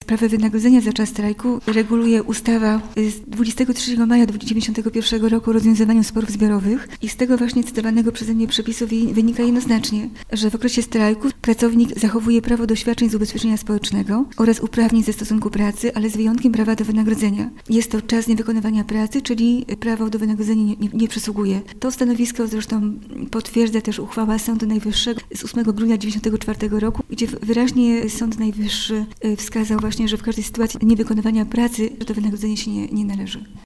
Sprawę wynagrodzenia za czas strajku reguluje ustawa z 23 maja 1991 roku o rozwiązywaniu sporów zbiorowych i z tego właśnie cytowanego przeze mnie przepisu wynika jednoznacznie, że w okresie strajku pracownik zachowuje prawo do świadczeń z ubezpieczenia społecznego oraz uprawnień ze stosunku pracy, ale z wyjątkiem prawa do wynagrodzenia. Jest to czas niewykonywania pracy, czyli prawo do wynagrodzenia nie przysługuje. To stanowisko zresztą potwierdza też uchwała Sądu Najwyższego z 8 grudnia 1994 roku, gdzie wyraźnie Sąd Najwyższy wskazał właśnie, że w każdej sytuacji niewykonywania pracy to wynagrodzenie się nie należy.